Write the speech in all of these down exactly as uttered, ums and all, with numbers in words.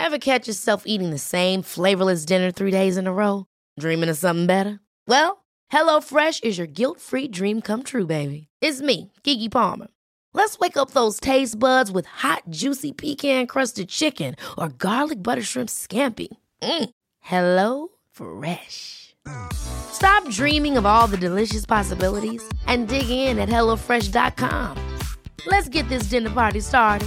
Ever catch yourself eating the same flavorless dinner three days in a row? Dreaming of something better? Well, HelloFresh is your guilt-free dream come true, baby. It's me, Keke Palmer. Let's wake up those taste buds with hot, juicy pecan-crusted chicken or garlic butter shrimp scampi. Mm. Hello Fresh. Stop dreaming of all the delicious possibilities and dig in at hello fresh dot com. Let's get this dinner party started.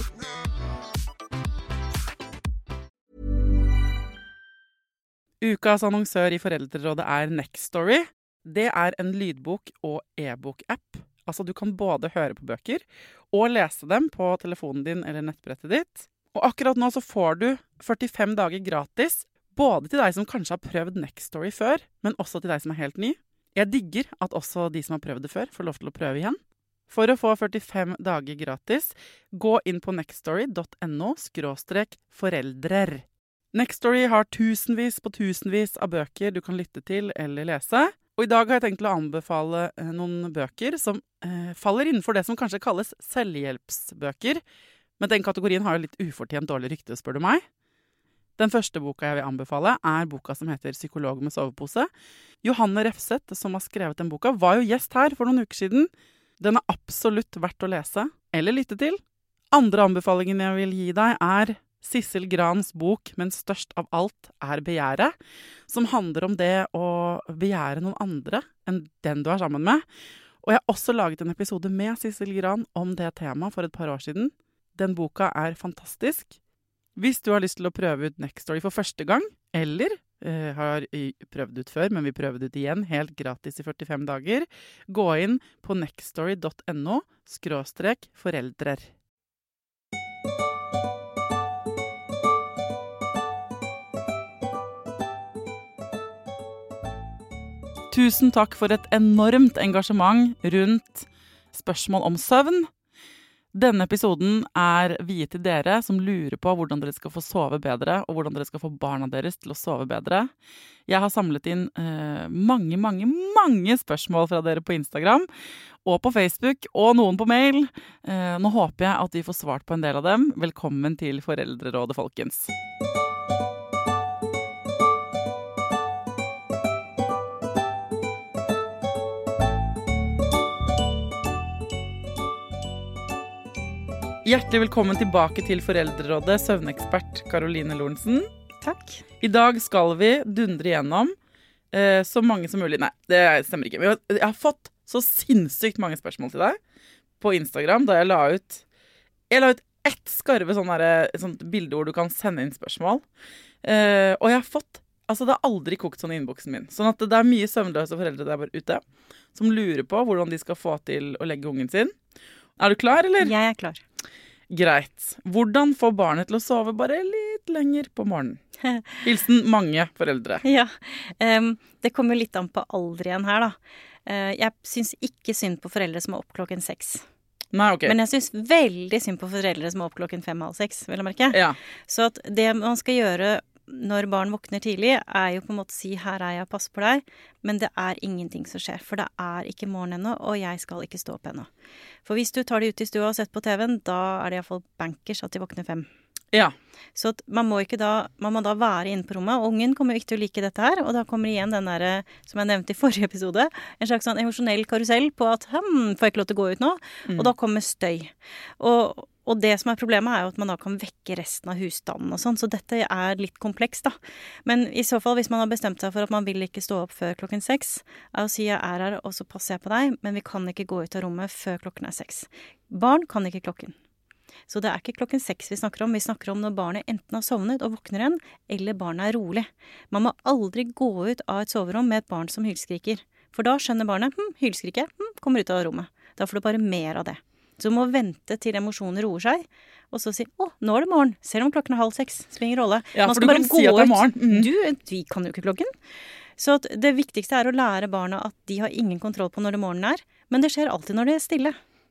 Ukas annonsør i Foreldrerådet er Nextory. Det er en lydbok- og e-bok-app. Altså, du kan både høre på bøker og lese dem på telefonen din eller nettbrettet ditt. Og akkurat nå så får du førtifem dager gratis, både til deg som kanskje har prøvd Nextory før, men også til deg som er helt ny. Jeg digger at også de som har prøvd det før får lov til å prøve igjen. For å få førtifem dager gratis, gå inn på nextory dot no skråstrek foreldrer. Nextory har tusenvis på tusenvis av bøker du kan lytte til eller lese. Og i dag har jeg tenkt å anbefale eh, noen bøker som eh, faller innenfor det som kanskje kalles selvhjelpsbøker. Men den kategorien har jo litt ufortjent dårlig rykte, spør du meg. Den første boka jeg vil anbefale er boka som heter Psykolog med sovepose. Johanne Refseth, som har skrevet den boka, var jo gjest her for noen uker siden. Den er absolutt verdt å lese eller lytte til. Andre anbefalingen jeg vil gi deg er Sissel Grans bok, men størst av alt er begjæret, som handler om det å begjære noen andre enn den du er sammen med. Og jeg har også laget en episode med Sissel Gran om det temaet for et par år siden. Den boka er fantastisk. Hvis du har lyst til å prøve ut Nextory for første gang, eller eh, har prøvd ut før, men vil prøve det ut igjen, helt gratis i førtifem dager, gå inn på nextory dot no skråstrek foreldrer. Tusen takk for et enormt engasjement rundt spørsmål om søvn. Denne episoden er viet til dere som lurer på hvordan dere skal få sove bedre, og hvordan dere skal få barna deres til å sove bedre. Jeg har samlet inn eh, mange, mange, mange spørsmål fra dere på Instagram, og på Facebook, og noen på mail. Eh, nå håper jeg at vi får svart på en del av dem. Velkommen til Foreldrerådet, folkens. Hjertelig velkommen tilbake til Foreldrerådet, søvnekspert Caroline Lorentzen. Takk. I dag skal vi dundre igjennom eh, så mange som mulig. Nei, det stemmer ikke. Jeg har fått så sinnssykt mange spørsmål til deg på Instagram da jeg la ut, jeg la ut ett skarve sånn der, sånt bilde hvor du kan sende inn spørsmål. Eh, og jeg har fått, altså det har aldri kokt sånn i innboksen min. Sånn at det er mye søvnløse foreldre der ute som lurer på hvordan de skal få til å legge ungen sin. Er du klar, eller? Jeg er klar. Greit. Hvordan få barnet til å sove bare litt lenger på morgenen? Hilsen mange foreldre. Ja, um, det kommer litt an på alder igjen her da. Uh, jeg synes ikke synd på foreldre som er opp klokken seks. Nei, ok. Men jeg synes veldig synd på foreldre som er opp klokken fem, halv seks, vil jeg merke. Ja. Så at det man skal gjøre når barn våkner tidlig, er jo på en måte å si, her er jeg, pass på deg, men det er ingenting som skjer, for det er ikke morgen ennå, og jeg skal ikke stå opp ennå. For hvis du tar de ut i stua og setter på T V-en, da er det i hvert fall bankers at de våkner fem. Ja. Så at man må ikke da, man må da være inne på rommet, og ungen kommer jo ikke til å like dette her, og da kommer igjen den der, som jeg nevnte i forrige episode, en slags sånn emosjonell karusell på at, hm, får jeg ikke lov til å gå ut nå? Mm. Og da kommer støy. Og Og det som er problemet er jo at man da kan vekke resten av husstanden og sånn, så dette er litt komplekst da. Men i så fall, hvis man har bestemt seg for at man vil ikke stå opp før klokken seks, er å si jeg er her, og så passer jeg på deg, men vi kan ikke gå ut av rommet før klokken er seks. Barn kan ikke klokken. Så det er ikke klokken seks vi snakker om, vi snakker om når barnet enten har sovnet og våkner igjen, eller barnet er rolig. Man må aldri gå ut av et soverom med et barn som hylskriker, for da skjønner barnet, hm, hylskriker, hm, kommer ut av rommet. Da får du bare mer av det. Så du må vente til emosjoner roer seg, og så si, å, nå er det morgen, selv om klokken er halv seks, spiller ingen rolle. Ja, for du kan si at det er morgen. Mm. Du, vi kan jo ikke klokken. Så at det viktigste er å lære barna at de har ingen kontroll på når det morgen er, men det skjer alltid når det er stille.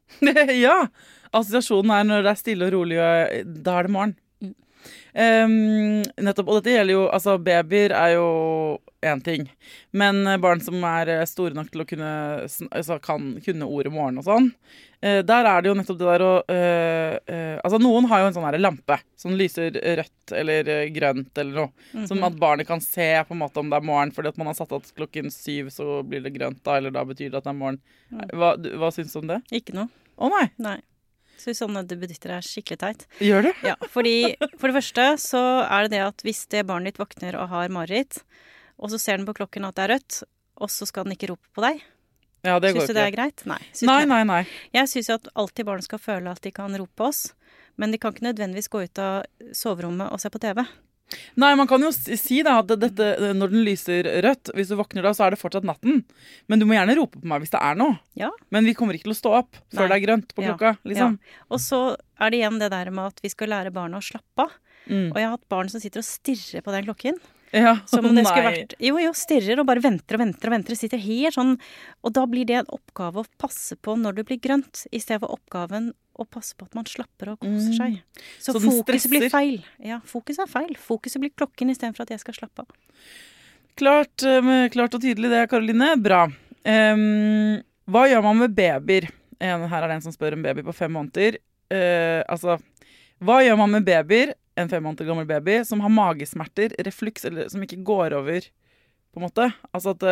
Ja, assosiasjonen er når det er stille og rolig, og da er det morgen. Mm. Um, nettopp, og dette gjelder jo, altså babyer er jo en ting. Men barn som er store nok til å kunne, altså kan kunne ordet morgen og sånn, eh, der er det jo nettopp det der å eh, eh, altså noen har jo en sånn her lampe som lyser rødt eller grønt eller noe, mm-hmm. som at barnet kan se på en måte om det er morgen, fordi at man har satt at klokken syv så blir det grønt da, eller da betyr det at det er morgen. Hva, hva synes du om det? Ikke noe. Å nei? Nei. Så sånne bedrifter er skikkelig teit. Gjør det? Ja, fordi for det første så er det det at hvis det barnet ditt våkner og har mareritt, og så ser den på klokken at det er rødt, og så skal den ikke rope på deg. Ja, det går synes du ikke. Det er greit? Nei. Nei, nei, nei. Jeg synes jo at alltid barn skal føle at de kan rope på oss, men de kan ikke nødvendigvis gå ut av soverommet og se på T V. Nei, man kan jo si da at dette, når den lyser rødt, hvis du våkner da, så er det fortsatt natten. Men du må gjerne rope på meg hvis det er noe. Ja. Men vi kommer ikke til å stå opp før Nei. Det er grønt på klokka, ja. Liksom. Ja. Og så er det igjen det der med at vi skal lære barna å slappe av. Mm. Og jeg har hatt barn som sitter og stirrer på den klokken. Ja, som om det skulle nei. vært, jo, jo, stirrer og bare venter og venter og venter, sitter helt sånn, og da blir det en oppgave å passe på når det blir grønt, i stedet for oppgaven å passe på at man slapper og koser seg. Så, så fokuset blir feil. Ja, fokuset er feil. Fokuset blir klokken i stedet for at jeg skal slappe av. Klart, klart og tydelig det, Karoline. Bra. Um, hva gjør man med babyer? Her er det en som spør om baby på fem måneder. Uh, altså, hva gjør man med babyer? En fem måneder gammel baby som har magesmerter, refluks, eller som ikke går over, på en måte. Altså at,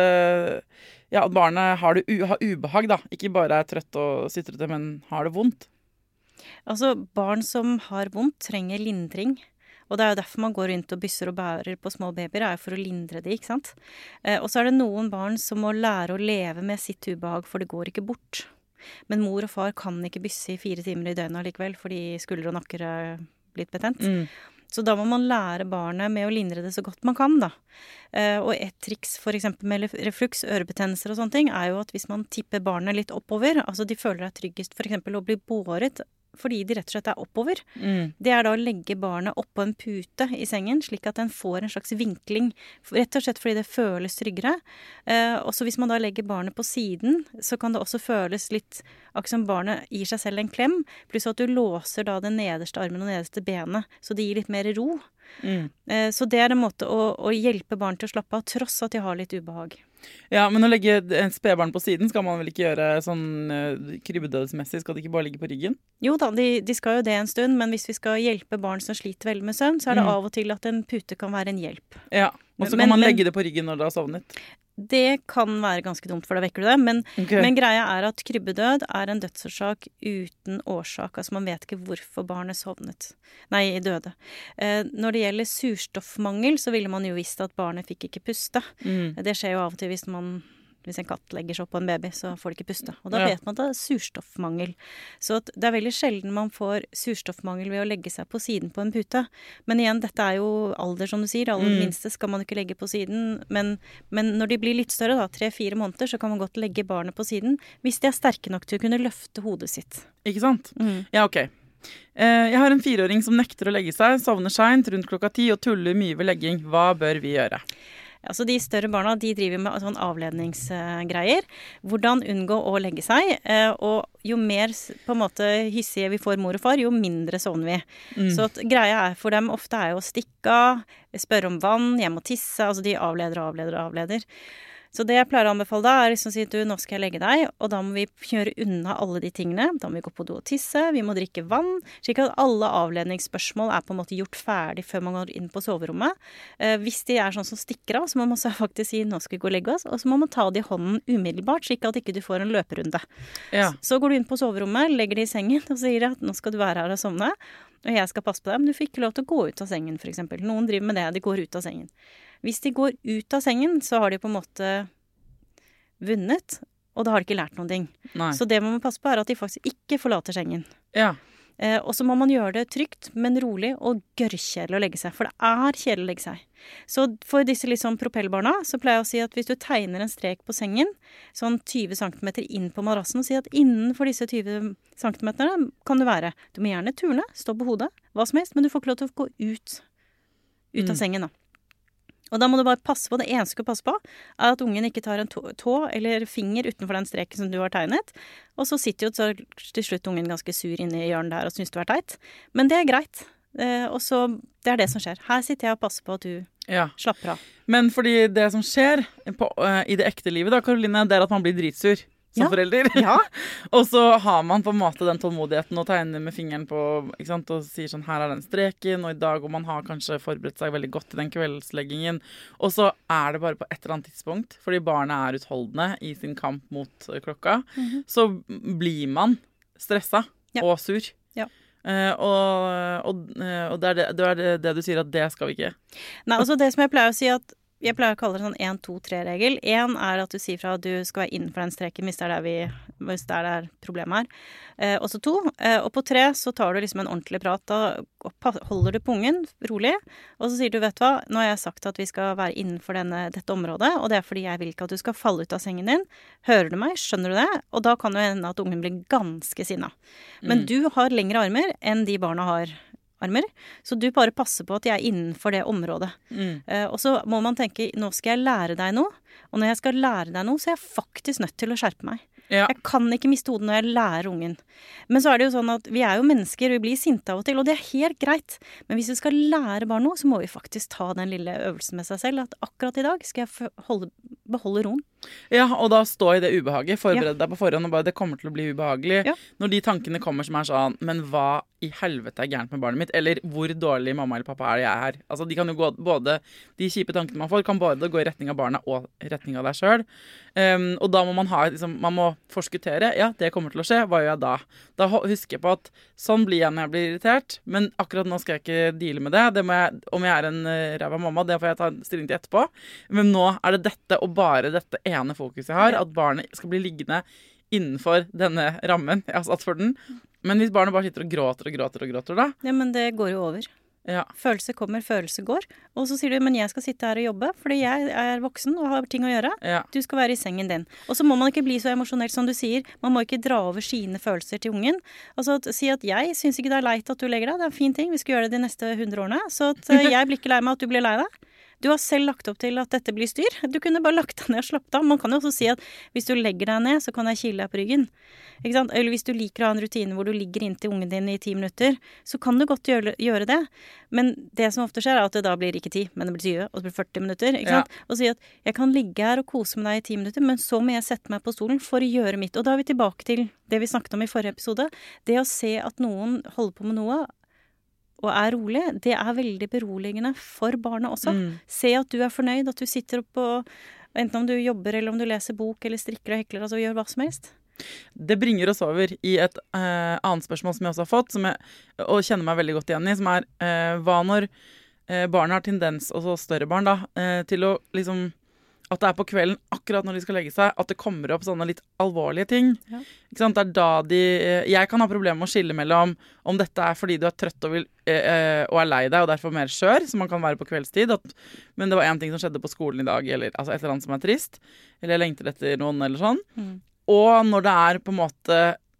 ja, at barnet har, det, har ubehag, da. Ikke bare er trøtt og sytrete, men har det vondt. Altså, barn som har vondt trenger lindring. Og det er jo derfor man går rundt og bysser og bærer på små babyer, er jo for å lindre det, ikke sant? Eh, og så er det noen barn som må lære å leve med sitt ubehag, for det går ikke bort. Men mor og far kan ikke bysse i fire timer i døgnet likevel, fordi skulder og nakker er blitt betent. Mm. Så da må man lære barnet med å lindre det så godt man kan, da. Eh, og et triks for eksempel med refluks, ørebetennelser og sånne ting, er jo at hvis man tipper barnet litt oppover, altså de føler det er tryggest for eksempel å bli båret, fordi de rett og slett er oppover. Mm. Det er da å legge barnet oppå en pute i sengen, slik at den får en slags vinkling, rett og slett fordi det føles tryggere. Eh, og så hvis man da legger barnet på siden, så kan det også føles litt, akkurat som barnet gir seg selv en klem, pluss at du låser da den nederste armen og nederste benet, så det gir litt mer ro. Mm. Eh, så det er en måte å, å hjelpe barn til å slappe av, tross at de har litt ubehag. Ja, men å legge en spedbarn på siden skal man vel ikke gjøre sånn uh, krybbedødsmessig? Skal de ikke bare ligge på ryggen? Jo da, de, de skal jo det en stund, men hvis vi skal hjelpe barn som sliter veldig med søvn, så er det mm. av og til at en pute kan være en hjelp. Ja, og så kan men, man legge men, det på ryggen når det har sovnet. Det kan være ganske dumt, for da vekker du det. Men, okay. men greia er at krybbedød er en dødsårsak uten årsak. Altså man vet ikke hvorfor barnet sovnet. Nei, døde. Eh, når det gjelder surstoffmangel, så ville man jo visst at barnet fikk ikke puste. Mm. Det skjer jo av og til hvis man... Hvis en katt legger seg opp på en baby, så får de ikke puste. Og da ja. vet man at det er surstoffmangel. Så det er veldig sjelden man får surstoffmangel ved å legge seg på siden på en pute. Men igjen, dette er jo alder, som du sier. Aller mm. minste skal man ikke legge på siden. Men, men når de blir litt større, da, tre-fire måneder, så kan man godt legge barnet på siden, hvis de er sterke nok til å kunne løfte hodet sitt. Ikke sant? Mm. Ja, ok. Eh, jeg har en fireåring som nekter å legge seg, sovner sent rundt klokka ti og tuller mye ved legging. Hva bør vi gjøre? Altså de større barna, de driver med sånn avledningsgreier. Hvordan unngå å legge seg. Og jo mer på en måte hissige vi får mor og far, jo mindre sovner vi. Mm. Så at greia er for dem ofte er jo å stikke av, spørre om vann, hjem og tisse. Altså de avleder og avleder og avleder. Så det jeg pleier å anbefale da er liksom å si at du, nå skal jeg legge deg, og da må vi kjøre unna alle de tingene. Da må vi gå på do og tisse, vi må drikke vann, slik at alle avledningsspørsmål er på en måte gjort ferdig før man går inn på soverommet. Eh, hvis de er sånn som stikker av, så må man så faktisk si nå skal vi gå og legge oss, og så må man ta det i hånden umiddelbart, slik at ikke du får en løperunde. Ja. Så går du inn på soverommet, legger det i sengen, og sier at nå skal du være her og sovne, og jeg skal passe på deg, men du får ikke lov til å gå ut av sengen, for eksempel. Noen driver med det, de går ut av sengen. Hvis de går ut av sengen, så har de på en måte vunnet, og da har de ikke lært noen ting. Nei. Så det man må passe på er at de faktisk ikke forlater sengen. Ja. Eh, og så må man gjøre det trygt, men rolig og gørrkjedelig å legge seg, for det er kjedelig å legge seg. Så for disse liksom propellbarna, så pleier jeg å si at hvis du tegner en strek på sengen, sånn tyve centimeter inn på madrassen, og si at innenfor disse tyve centimeterne kan du være. Du må gjerne turne, stå på hodet, hva som helst, men du får ikke lov til å gå ut, ut av mm. sengen da. Og da må du bare passe på, det eneste du skal passe på, er at ungen ikke tar en tå, tå eller finger utenfor den streken som du har tegnet, og så sitter jo så til slutt ungen ganske sur inne i hjørnet der og synes det var teit. Men det er greit, eh, og så det er det som skjer. Her sitter jeg og passer på at du Ja. Slapper av. Men fordi det som skjer på, uh, i det ekte livet da, Karoline, det er at man blir dritsur som Ja. forelder. Ja. Og så har man på en måte den tålmodigheten og tegner med fingeren på, ikke sant, og sier sånn, her er den streken, og i dag, og man har kanskje forberedt seg veldig godt til den kveldsleggingen. Og så er det bare på et eller annet tidspunkt, fordi barnet er utholdende i sin kamp mot uh, klokka, mm-hmm. så blir man stressa ja. og sur. Ja. Uh, og, og, uh, og det er det, det er det, det du sier at det skal vi ikke. Nei, altså det som jeg pleier å si at jeg pleier å kalle det sånn en, to, tre-regel. En er at du sier fra at du skal være innenfor den streken hvis det er der, vi, hvis det er der problemet er. Eh, også to. Eh, og på tre så tar du liksom en ordentlig prat. Da holder du pungen rolig, og så sier du, vet du hva, nå har jeg sagt at vi skal være innenfor denne, dette området, og det er fordi jeg vil ikke at du skal falle ut av sengen din. Hører du meg? Skjønner du det? Og da kan det hende at ungen blir ganske sinna. Men mm. du har lengre armer enn de barna har armer, så du bare passer på at jeg er innenfor det området. Mm. Uh, og så må man tenke, nå skal jeg lære deg noe, og når jeg skal lære deg noe, så er jeg faktisk nødt til å skjerpe meg. Ja. Jeg kan ikke miste hodet når jeg lærer ungen. Men så er det jo sånn at vi er jo mennesker, vi blir sinte av og til, og det er helt greit. Men hvis vi skal lære barn noe, så må vi faktisk ta den lille øvelsen med seg selv, at akkurat i dag skal jeg holde, beholde roen. Ja, og da stå i det ubehaget, forbered ja. deg på forhånd, og bare det kommer til å bli ubehagelig. Ja. Når de tankene kommer som er sånn, men hva i helvete er gærent med barnet mitt? Eller hvor dårlig mamma eller pappa er det jeg her? Altså, de kan jo gå, både, de kjipe tankene man får, kan både gå i retning av barna og i retning av deg selv. Um, og da må man ha, liksom, man må forskuttere, ja, det kommer til å skje, hva gjør jeg da? Da husker jeg på at sånn blir jeg når jeg blir irritert, men akkurat nå skal jeg ikke deale med det. Det må jeg, om jeg er en uh, ræva mamma, det får jeg ta stilling til etterpå. Men nå er det dette, og bare dette ene fokus jeg har, at barnet skal bli liggende innenfor denne rammen jeg har satt for den. Men hvis barnet bare sitter og gråter og gråter og gråter da? Ja, men det går jo over. Ja. Følelse kommer, følelse går. Og så sier du, men jeg skal sitte her og jobbe, fordi jeg er voksen og har ting å gjøre. Ja. Du skal være i sengen din. Og så må man ikke bli så emosjonell som du sier. Man må ikke dra over sine følelser til ungen. Altså, at, si at jeg synes ikke det er leit at du legger deg. Det er en fin ting. Vi skal gjøre det de neste hundre årene. Så at jeg blir ikke lei meg at du blir lei deg. Du har selv lagt opp til at dette blir styr. Du kunne bare lagt deg ned og slappet av. Man kan jo også si at hvis du legger deg ned, så kan jeg kile deg på ryggen. Ikke sant? Eller hvis du liker å ha en rutine hvor du ligger inntil ungen din i ti minutter, så kan du godt gjøre, gjøre det. Men det som ofte skjer er at det da blir ikke ti, men det blir tyve, og så blir det førti minutter. Ikke sant? Ja. Og si at jeg kan ligge her og kose med deg i ti minutter, men så må jeg sette meg på stolen for å gjøre mitt. Og da er vi tilbake til det vi snakket om i forrige episode. Det å se at noen holder på med noe, og er rolig, det er veldig beroligende for barnet også. Mm. Se at du er fornøyd, at du sitter opp og enten om du jobber eller om du leser bok eller strikker og hekler, altså gjør hva som helst. Det bringer oss over i et uh, annet spørsmål som jeg også har fått, som jeg, og kjenner meg veldig godt igjen i, som er uh, hva når uh, barnet har tendens, og så større barn da, uh, til å liksom at det er på kvelden, akkurat når de skal legge seg, at det kommer opp sånne litt alvorlige ting. Ja. Ikke sant? Det er da de... Jeg kan ha problemer med å skille mellom om dette er fordi du er trøtt og, vil, eh, og er lei deg, og derfor mer skjør, som man kan være på kveldstid. At, men det var en ting som skjedde på skolen i dag, eller altså et eller annet som er trist, eller jeg lengter etter noen, eller sånn. Mm. Og når det er på en måte...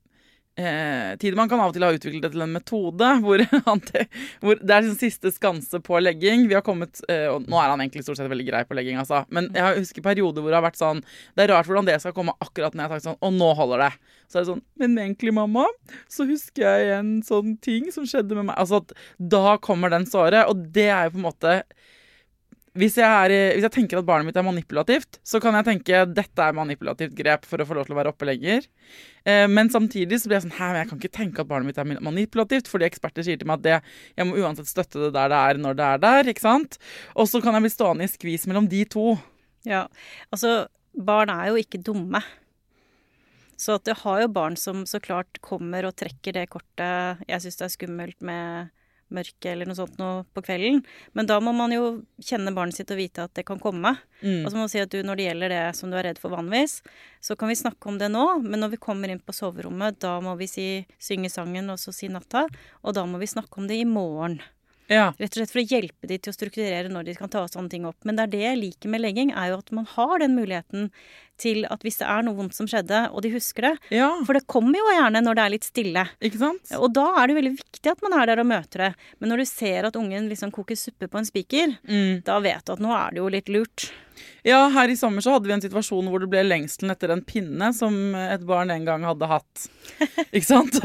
Eh, Tidemann kan av og til ha utviklet det til en metode hvor, han te, hvor det er sin siste skanse på legging. Vi har kommet, eh, og nå er han egentlig stort sett veldig grei på legging, altså. Men jeg husker perioder hvor det har vært sånn, det er rart hvordan det skal komme akkurat når jeg har sagt sånn, og nå holder det. Så er det sånn, men egentlig mamma, så husker jeg en sånn ting som skjedde med meg. Altså at da kommer den såret, og det er jo på en måte... Hvis jeg, er, hvis jeg tenker at barnet mitt er manipulativt, så kan jeg tenke at dette er manipulativt grep for å få lov til å være oppe lenger. Eh, men samtidig så blir jeg sånn, hæ, men jeg kan ikke tenke at barnet mitt er manipulativt, fordi eksperter sier til meg at det, jeg må uansett støtte det der det er når det er der, ikke sant? Og så kan jeg bli stående i skvis mellom de to. Ja, altså barn er jo ikke dumme. Så at det har jo barn som så klart kommer og trekker det kortet, jeg synes det er skummelt med... mørke eller noe sånt noe på kvelden. Men da må man jo kjenne barnet sitt og vite at det kan komme. Mm. Og så må man si at du, når det gjelder det som du er redd for vanligvis, så kan vi snakke om det nå, men når vi kommer inn på soverommet, da må vi si, synge sangen og så si natta, og da må vi snakke om det i morgen. Ja. Rett og slett for å hjelpe de til å strukturere når de kan ta sånne ting opp. Men det er det jeg liker med legging, er jo at man har den muligheten til at hvis det er noe vondt som skjedde, og de husker det, ja. For det kommer jo gjerne når det er litt stille. Ikke sant? Og da er det veldig viktig at man er der og møter det. Men når du ser at ungen liksom koker suppe på en spiker, mm. da vet du at nå er det jo litt lurt. Ja, her i sommer så hadde vi en situasjon hvor det ble lengselen etter en pinne som et barn en gang hadde hatt. Ikke sant?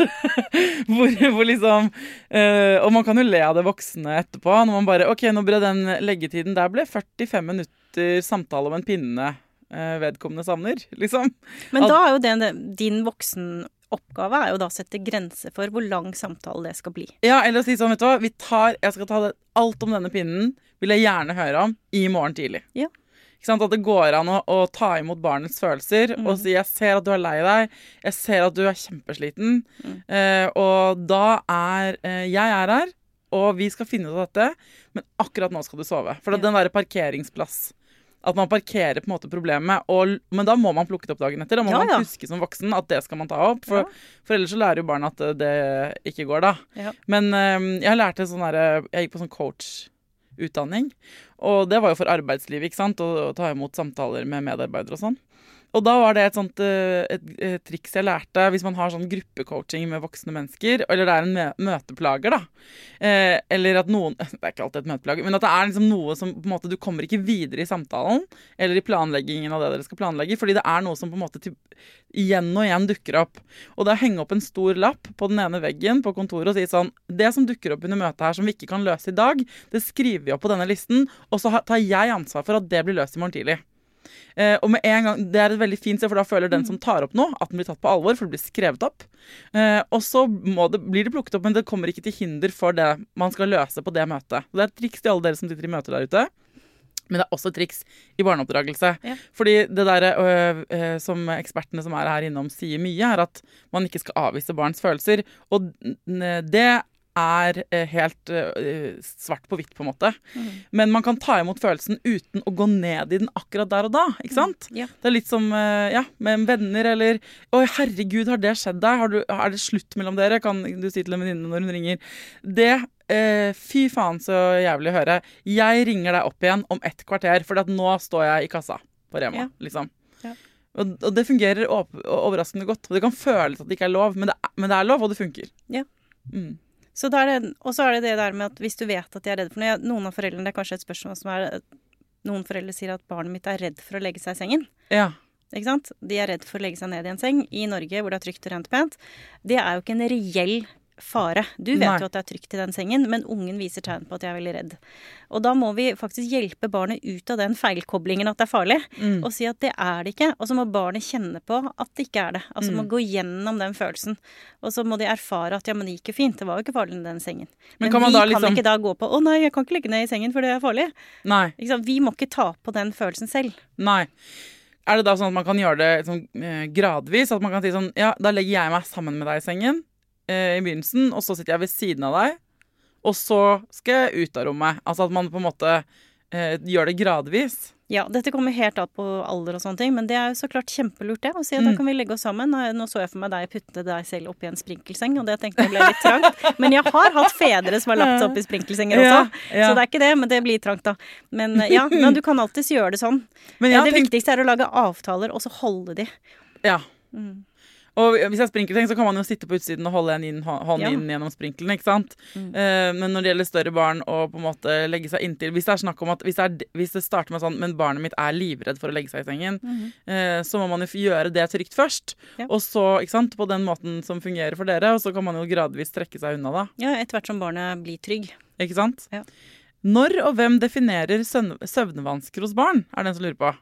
hvor, hvor liksom, øh, og man kan jo le av det voksne etterpå, når man bare, ok, nå ble den leggetiden, der ble førtifem minutter samtale om en pinne øh, vedkommende savner, liksom. Men da er jo det, din voksen oppgave er jo da å sette grenser for hvor lang samtale det skal bli. Ja, eller å si sånn, vet du hva, vi tar, jeg skal ta det, alt om denne pinnen, vil jeg gjerne høre om i morgen tidlig. Ja. Ikke sant? At det går an å, å ta imot barnets følelser mm. og si, jeg ser at du er lei deg, jeg ser at du er kjempesliten, mm. eh, og da er, eh, jeg er her, og vi skal finne ut av dette, men akkurat nå skal du sove. For det er den der parkeringsplass, at man parkerer på en måte problemet, og, men da må man plukke det opp dagen etter, da må ja, man ja. huske som voksen at det skal man ta opp, for, ja. for ellers så lærer jo barna at det ikke går da. Ja. Men eh, jeg lærte sånn der, jeg gikk på sånn coach-utdanning, og det var jo for arbeidslivet, ikke sant? Å ta imot samtaler med medarbeidere og sånn. Og da var det et sånt et, et, et triks jeg lærte hvis man har sånn gruppecoaching med voksne mennesker, eller det er en møteplager da. Eh, eller at noen, det er ikke alltid et møteplager, men at det er liksom noe som på en måte du kommer ikke videre i samtalen, eller i planleggingen av det dere skal planlegge, fordi det er noe som på en måte til, igjen og igjen dukker opp. Og da henger opp en stor lapp på den ene veggen på kontoret og sier sånn, det som dukker opp under møtet her som vi ikke kan løse i dag, det skriver vi opp på denne listen, og så tar jeg ansvar for at det blir løst i morgen tidlig. Eh, og med en gang, det er et veldig fint sted, for da føler den som tar opp noe at den blir tatt på alvor, for det blir skrevet opp. Eh, og så må det, blir det plukket opp, men det kommer ikke til hinder for det man skal løse på det møtet. Det er et triks til alle dere som sitter i møter der ute. Men det er også et triks i barneoppdragelse. Ja. Fordi det der øh, øh, som ekspertene som er her innom sier mye, er at man ikke skal avvise barns følelser. Og det er helt uh, svart på hvitt på en måte. Mm. Men man kan ta imot følelsen uten å gå ned i den akkurat der og da, ikke sant? Mm. Yeah. Det er litt som uh, ja, med venner, eller «Oi, herregud, har det skjedd deg? Har du, er det slutt mellom dere?» Kan du si til en venninne når hun ringer. Det, uh, fy faen så jævlig å høre. Jeg ringer deg opp igjen om ett kvarter, for nå står jeg i kassa på Rema, yeah. liksom. Yeah. Og, og det fungerer overraskende godt. Og det kan føles at det ikke er lov, men det er, men det er lov, og det funker. Ja. Yeah. Mm. Så da er det, og så er det det der med at hvis du vet at de er redde for noe, noen av foreldrene, det er kanskje et spørsmål som er, noen foreldre sier at barnet mitt er redd for å legge seg i sengen. Ja. Ikke sant? De er redd for å legge seg ned i en seng i Norge, hvor det er trygt og rent og pent. Det er jo ikke en reell fare. Du vet Nei. jo at det er trygt i den sengen, men ungen viser tegn på at jeg er veldig redd. Og da må vi faktisk hjelpe barnet ut av den feilkoblingen at det er farlig, mm. og si at det er det ikke. Og så må barnet kjenne på at det ikke er det. Altså mm. må gå gjennom den følelsen. Og så må de erfare at ja, men det gikk jo fint. Det var jo ikke farlig i den sengen. Men, men kan vi liksom... kan ikke da gå på, å nei, jeg kan ikke ligge ned i sengen for det er farlig. Nei. Ikke sant? Vi må ikke ta på den følelsen selv. Nei. Er det da sånn at man kan gjøre det sånn, eh, gradvis? At man kan si sånn, ja, da legger jeg meg sammen med deg i sengen i begynnelsen, og så sitter jeg ved siden av deg, og så skal jeg ut av rommet. Altså at man på en måte eh, gjør det gradvis. Ja, dette kommer helt av på alder og sånne ting, men det er jo så klart kjempelurt det, å si at mm. da kan vi legge oss sammen. Nå så jeg for meg deg putte deg selv opp i en sprinkelseng, og det tenkte jeg ble litt trangt. Men jeg har hatt fedre som har lagt seg opp i sprinkelsenger også, ja, ja. Så det er ikke det, men det blir trangt da. Men ja, men du kan alltid gjøre det sånn. Men det tenkt... viktigste er å lage avtaler, og så holde de. Ja. Mm. Og hvis jeg sprinkelseng, så kan man jo sitte på utsiden og holde en inn, hånd ja. inn gjennom sprinkelen, ikke sant? Mm. Uh, men når det gjelder større barn og på en måte legge seg inntil, hvis det er snakk om at, hvis det, er, hvis det starter med sånn, men barnet mitt er livredd for å legge seg i sengen, mm. uh, så må man jo gjøre det trygt først, ja. og så, ikke sant, på den måten som fungerer for dere, og så kan man jo gradvis trekke seg unna da. Ja, etter hvert som barnet blir trygg. Ikke sant? Ja. Når og hvem definerer søvnvansker hos barn, er det en som lurer på?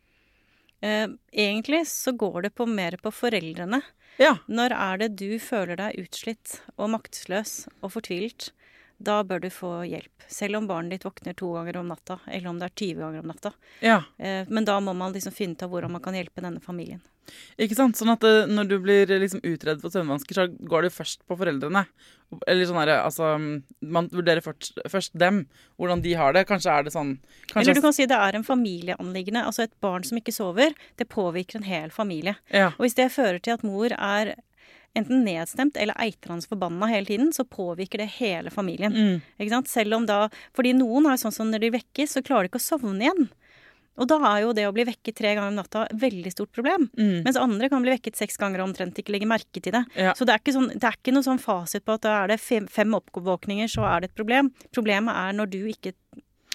Uh, egentlig så går det på mer på foreldrene. Ja. Når er det du føler deg utslitt og maktesløs og fortvilt, da bør du få hjelp. Selv om barnet ditt våkner to ganger om natta, eller om det er tyve ganger om natta. Ja. Uh, men da må man liksom finne ut av hvordan man kan hjelpe denne familien. Ikke sant? Sånn at uh, når du blir liksom utredd for søvnvansker, så går det først på foreldrene. Eller sånn her, altså, man vurderer først, først dem, hvordan de har det. Kanskje er det sånn... Kanskje... Eller du kan si det er en familieanliggende. Altså et barn som ikke sover, det påvirker en hel familie. Ja. Og hvis det fører til at mor er enten nedstemt eller eitrende forbanna hele tiden, så påvirker det hele familien. Mm. Ikke sant? Selv om da... Fordi noen er sånn som når de vekkes, så klarer de ikke å sovne igjen. Og da er jo det å bli vekket tre ganger om natta et veldig stort problem. Mm. Mens andre kan bli vekket seks ganger og omtrent ikke legge merke til det. Ja. Så det er, ikke sånn, det er ikke noe sånn fasit på at da er det fem, fem oppvåkninger, så er det et problem. Problemet er når du ikke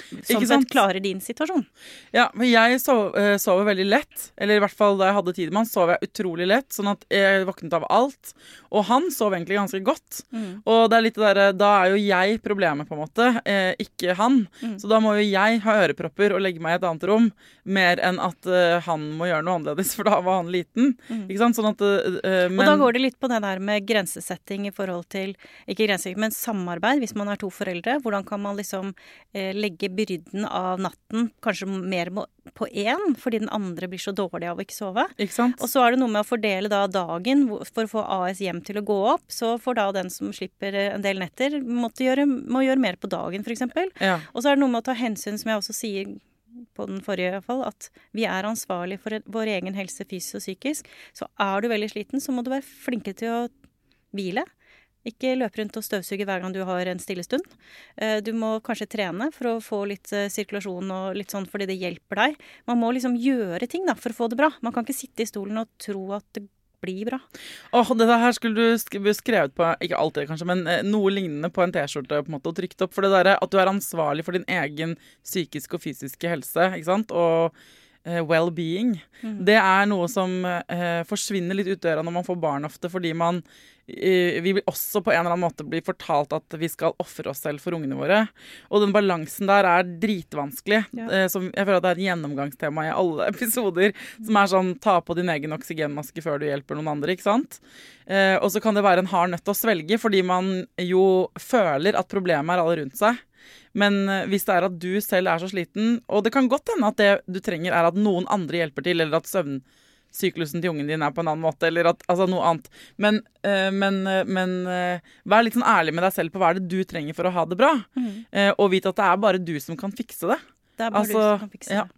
sånn sett klarer din situasjon. Ja, men jeg sov, uh, sover veldig lett, eller i hvert fall da jeg hadde tid med han, sov jeg utrolig lett, sånn at jeg våknet av alt. Og han sov egentlig ganske godt. Mm. Og det er litt det der, da er jo jeg problemet på en måte, eh, ikke han. Mm. Så da må jo jeg ha ørepropper og legge meg i et annet rom, mer enn at uh, han må gjøre noe annerledes, for da var han liten. Mm. Ikke sant? Sånn at, uh, men... Og da går det litt på det der med grensesetting i forhold til, ikke grensesetting, men samarbeid, hvis man er to foreldre. Hvordan kan man liksom eh, legge byrden av natten, kanskje mer på én, fordi den andre blir så dårlig av å ikke sove. Ikke sant? Og så er det noe med å fordele da dagen for å få A S hjem til å gå opp, så får da den som slipper en del netter, gjøre, må gjøre mer på dagen, for eksempel. Ja. Og så er det noe med å ta hensyn, som jeg også sier på den forrige i hvert fall, at vi er ansvarlige for vår egen helse, fysisk og psykisk. Så er du veldig sliten, så må du være flinkere til å hvile. Ikke løpe rundt og støvsuge hver gang du har en stille stund. Du må kanskje trene for å få litt sirkulasjon og litt sånn, fordi det hjelper deg. Man må liksom gjøre ting da, for å få det bra. Man kan ikke sitte i stolen og tro at det blir bra. Åh, det her skulle du skrevet på, ikke alltid kanskje, men noe lignende på en t-skjorte på en måte, og trykt opp for det der at du er ansvarlig for din egen psykiske og fysiske helse, ikke sant? Og well-being. Mm. Det er noe som eh, forsvinner litt ut døra når man får barn ofte, fordi man eh, vi vil også på en eller annen måte bli fortalt at vi skal offre oss selv for ungene våre. Og den balansen der er dritvanskelig. Ja. Eh, som, jeg føler at det er et gjennomgangstema i alle episoder, som er sånn, ta på din egen oksygenmaske før du hjelper noen andre, ikke sant? Eh, og så kan det være en hard nøtt å svelge, fordi man jo føler at problemet er alle rundt seg. Men hvis det er at du selv er så sliten, og det kan godt hende at det du trenger er at noen andre hjelper til, eller at søvnsyklusen til ungen din er på en annen måte, eller at, altså noe annet. Men, øh, men, men øh, vær litt sånn ærlig med deg selv på hva er det du trenger for å ha det bra. Mm. Uh, og vite at det er bare du som kan fikse det. Det er bare altså, du som kan fikse ja. det.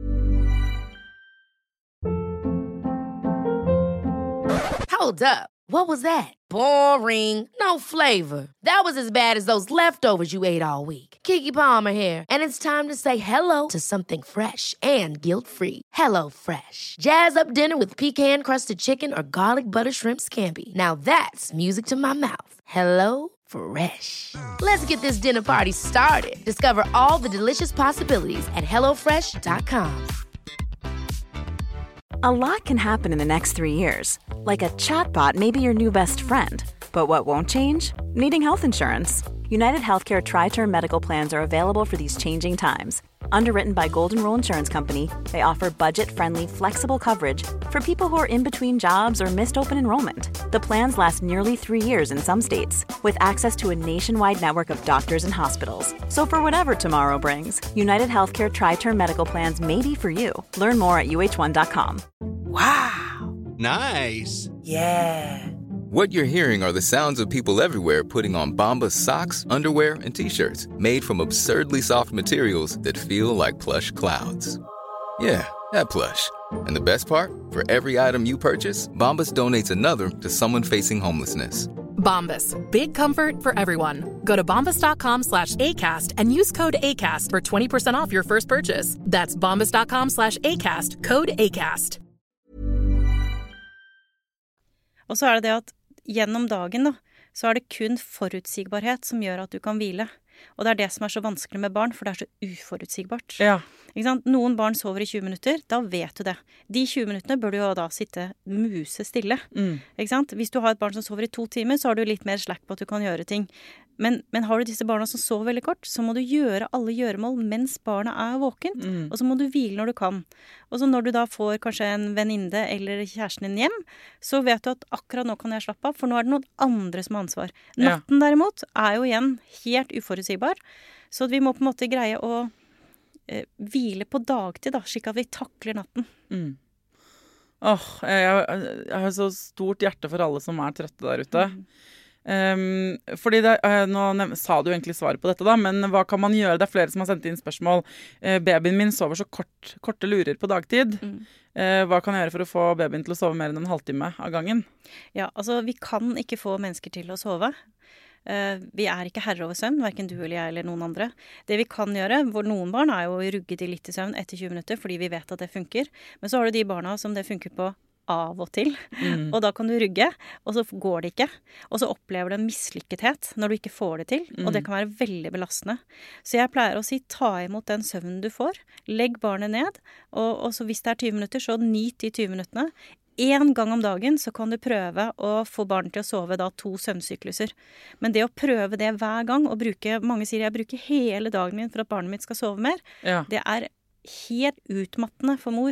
Hold up. What was that? Boring. No flavor. That was as bad as those leftovers you ate all week. Keke Palmer here, and it's time to say hello to something fresh and guilt-free. Hello Fresh. Jazz up dinner with pecan-crusted chicken or garlic butter shrimp scampi. Now that's music to my mouth. Hello Fresh. Let's get this dinner party started. Discover all the delicious possibilities at hello fresh dot com. A lot can happen in the next three years. Like a chatbot may be your new best friend. But what won't change? Needing health insurance. United Healthcare Tri-Term Medical Plans are available for these changing times. Underwritten by Golden Rule Insurance Company, they offer budget-friendly, flexible coverage for people who are in between jobs or missed open enrollment. The plans last nearly three years in some states, with access to a nationwide network of doctors and hospitals. So for whatever tomorrow brings, United Healthcare Tri-Term Medical Plans may be for you. Learn more at U H one dot com. Wow. Nice. Yeah. What you're hearing are the sounds of people everywhere putting on Bombas socks, underwear, and T-shirts made from absurdly soft materials that feel like plush clouds. Yeah, that plush. And the best part? For every item you purchase, Bombas donates another to someone facing homelessness. Bombas. Big comfort for everyone. Go to bombas.com slash ACAST and use code ACAST for twenty percent off your first purchase. That's bombas.com slash ACAST. Code ACAST. Og så er det det at gjennom dagen da, så er det kun forutsigbarhet som gjør at du kan hvile. Og det er det som er så vanskelig med barn, for det er så uforutsigbart. Ja. Ikke sant? Noen barn sover i tjue minutter, da vet du det. De tjue minuttene bør du jo da sitte muse stille. Mm. Ikke sant? Hvis du har et barn som sover i to timer, så har du litt mer slack på at du kan gjøre ting. Men, men har du disse barna som sover veldig kort, så må du gjøre alle gjøremål mens barnet er våkent. Mm. Og så må du hvile når du kan. Og så når du da får kanskje en venninne eller kjæresten din hjem, så vet du at akkurat nå kan jeg slappe av, for nå er det noen andre som har ansvar. Natten derimot er jo igjen helt uforutsigbar. Så vi må på en måte greie å eh, hvile på dagtid, da, slik at vi takler natten. Mm. Åh, jeg, jeg har så stort hjerte for alle som er trøtte der ute. Mm. Um, fordi det, uh, nå nev- sa du egentlig svaret på dette da, men hva kan man gjøre? Det er flere som har sendt inn spørsmål. Uh, babyen min sover så kort, korte lurer på dagtid. Mm. Uh, hva kan jeg gjøre for å få babyen til å sove mer enn en halvtime av gangen? Ja, altså vi kan ikke få mennesker til å sove. Uh, vi er ikke herre over søvn, hverken du eller jeg eller noen andre. Det vi kan gjøre, hvor noen barn er jo rugget i litt i søvn etter tjue minutter, fordi vi vet at det funker. Men så har du de barna som det funker på av og til. Mm. Og da kan du rugge, og så går det ikke. Og så opplever du en mislykkethet når du ikke får det til. Og det kan være veldig belastende. Så jeg pleier å si, ta imot den søvnen du får. Legg barnet ned, og, og så hvis det er tyve minutter, så nyt de tyve minuttene. En gang om dagen så kan du prøve å få barn til å sove da to søvnsykluser. Men det å prøve det hver gang, og bruke, mange sier jeg bruker hele dagen min for at barnet mitt skal sove mer, Ja. det er helt utmattende for mor.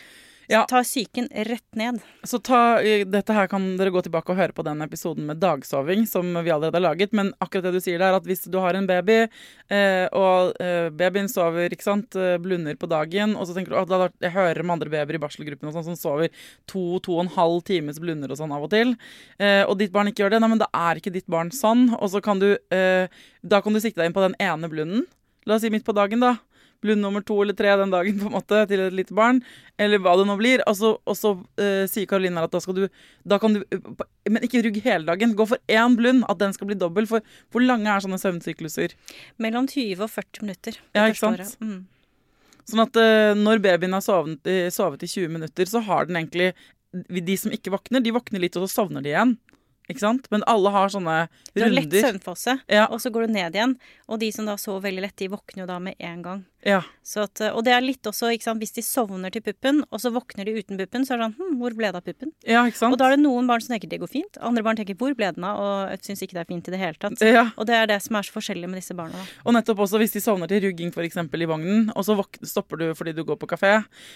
Ja. Ta psyken rett ned. Så ta, dette her kan dere gå tilbake og høre på den episoden med dagsoving som vi allerede har laget, men akkurat det du sier der, at hvis du har en baby, eh, og eh, babyen sover, ikke sant, blunder på dagen, og så tenker du at jeg hører om andre babyer i barselgruppen og sånn, som sover to, to og en halv times blunder og sånn av og til, eh, og ditt barn ikke gjør det, nei, men da er ikke ditt barn sånn, og så kan du, eh, da kan du sikte deg inn på den ene blunden, la oss si midt på dagen da, blund nummer to eller tre den dagen på en måte til et lite barn, eller hva det nå blir. Og så, og så uh, sier Karoline at da skal du, da kan du, uh, men ikke rugg hele dagen. Gå for én blund, at den skal bli dobbelt. For hvor lange er sånne søvnsykluser? Mellom tyve og førti minutter. Ja, ikke sant? Mm. Sånn at uh, når babyen har sovet, sovet i tjue minutter, så har den egentlig, de som ikke våkner, de våkner litt, og så sovner de igjen. Ikke sant? Men alle har sånne runder. Du har lett søvnfase, ja. Og så går du ned igjen. Og de som da sover veldig lett, de våkner jo da med en gang. Ja. Så at, og det er litt også, ikke sant, hvis de sovner til puppen, og så våkner de uten puppen, så er det sånn, hm, hvor ble det av puppen? Ja, ikke sant? Og da er det noen barn som tenker det går fint, andre barn tenker hvor ble den av, og jeg synes ikke det er fint i det hele tatt. Ja. Og det er det som er så forskjellig med disse barna da. Og nettopp også hvis de sovner til rugging for eksempel i vognen, og så våk- stopper du fordi du går på kafé,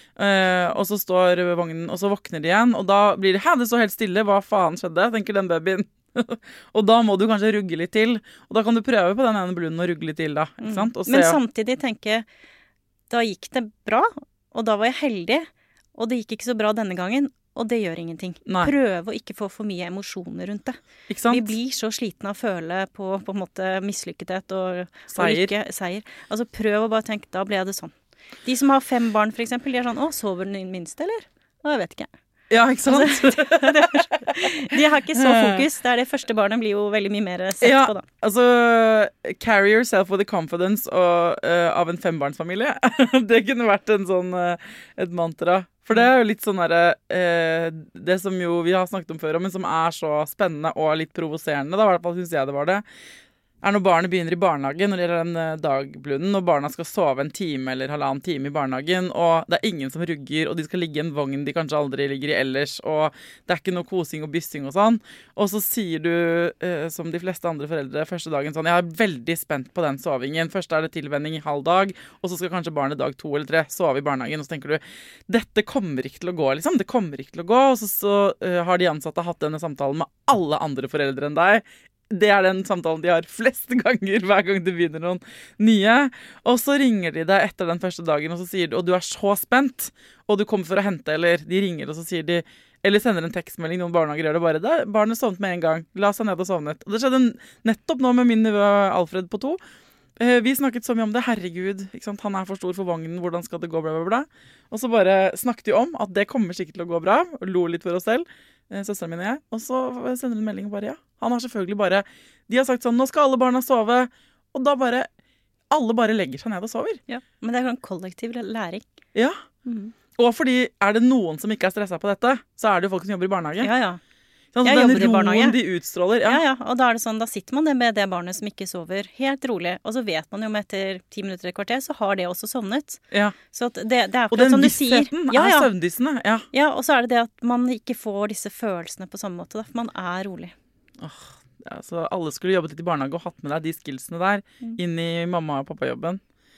øh, og så står vognen, og så våkner de igjen, og da blir det, hæ, det står helt stille, hva faen skjedde, tenker den babyen. Og da må du kanskje rugge litt til, og da kan du prøve på den ene blunden og rugge litt til da, ikke sant? Og se, men samtidig tenke, da gikk det bra, og da var jeg heldig, og det gikk ikke så bra denne gangen, og det gjør ingenting. Nei. Prøv å ikke få for mye emosjoner rundt det. ikke sant? Vi blir så slitne av å føle på, på en måte mislykkethet og, Seier. og ikke seier. Altså prøv å bare tenke, da ble det sånn. De som har fem barn for eksempel, de er sånn, å, sover den minste, eller? Å, jeg vet ikke. Ja, ikke sant? De har ikke så fokus. Det er det første barnet blir jo veldig mye mer sett Ja, på da. altså, carry yourself with the confidence og, uh, av en fembarnsfamilie. Det kunne vært en sånn, uh, et mantra. For det er jo litt sånn derre, uh, det som jo vi har snakket om før, men som er så spennende og litt provoserende, da i hvert fall synes jeg det var det, er når barnet begynner i barnehagen, når det gjelder den uh, dagblunden, og barna skal sove en time eller halvannen time i barnehagen, og det er ingen som rugger, og de skal ligge i en vogn de kanskje aldri ligger i ellers, og det er ikke noe kosing og byssing og sånn. Og så sier du, uh, som de fleste andre foreldre, første dagen sånn, jeg er veldig spent på den sovingen. Først er det tilvenning i halv dag, og så skal kanskje barnet dag to eller tre sove i barnehagen, og så tenker du, dette kommer ikke til å gå, liksom. Det kommer ikke til å gå, og så, så uh, har de ansatte hatt denne samtalen med alle andre foreldre enn deg. Det er den samtalen de har flest ganger hver gang det begynner noen nye. Og så ringer de deg etter den første dagen, og så sier du, og du er så spent, og du kommer for å hente, eller de ringer, og så sier de, eller sender en tekstmelding, noen barnehager gjør det bare, da, barnet sovnet med en gang, la seg ned og sovnet. Og det skjedde nettopp nå med min nevø Alfred på to. Vi snakket så mye om det, herregud, ikke sant? Han er for stor for vognen, hvordan skal det gå, bla bla bla. Og så bare snakket vi om at det kommer sikkert til å gå bra, og lo litt for oss selv, søsteren min og jeg, og så sender hun en melding og bare, ja, han har selvfølgelig bare, de har sagt sånn, nå skal alle barna sove, og da bare, alle bare legger seg ned og sover. Ja, men det er sånn kollektiv læring. Ja, Mm. og fordi er det noen som ikke er stresset på dette, så er det jo folk som jobber i barnehage. Ja, ja. Sånn, Jeg den jobber i barnehage. roen de utstråler, ja. Ja, ja, og da er det sånn, da sitter man det med det barnet som ikke sover, helt rolig, og så vet man jo om etter ti minutter et kvarter, så har det også sovnet. ja. Så at det, det er Og akkurat den som du sier. vissheten Ja, er ja. søvndyssende, ja. Ja, og så er det det at man ikke får disse følelsene på samme måte, da, for man er rolig. Ja, så alle skulle jobbet litt i barnehage og hatt med deg de skillsene der Mm. inn i mamma- og pappajobben.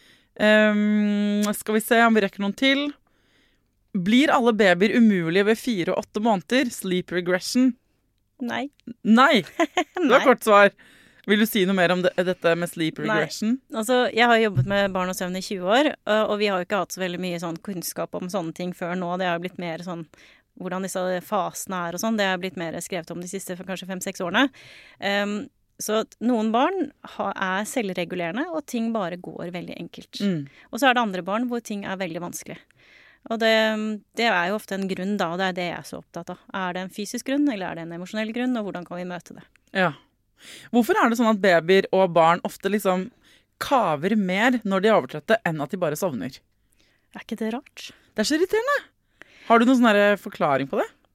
Um, skal vi se om vi rekker noen til. Blir alle babyer umulige ved fire og åtte måneder? Sleep regression? Nei. Nei! Det var Nei. kort svar. Vil du si noe mer om det, dette med sleep Nei. regression? Altså, jeg har jobbet med barn og søvn i tjue år, og vi har jo ikke hatt så veldig mye sånn kunnskap om sånne ting før nå. Det har jo blitt mer sånn, hvordan disse fasene er og sånn, det har blitt mer skrevet om de siste kanskje fem-seks årene. Um, så at noen barn ha, er selvregulerende, og ting bare går veldig enkelt. Mm. Og så er det andre barn hvor ting er veldig vanskelig. Og det, det er jo ofte en grunn da, og det er det jeg er så opptatt av. Er det en fysisk grunn, eller er det en emosjonell grunn, og hvordan kan vi møte det? Ja. Hvorfor er det sånn at babyer og barn ofte liksom kaver mer når de er overtrøtte, enn at de bare sovner? Er ikke det rart? Det er så irriterende. Har du noen sånn der forklaring på det?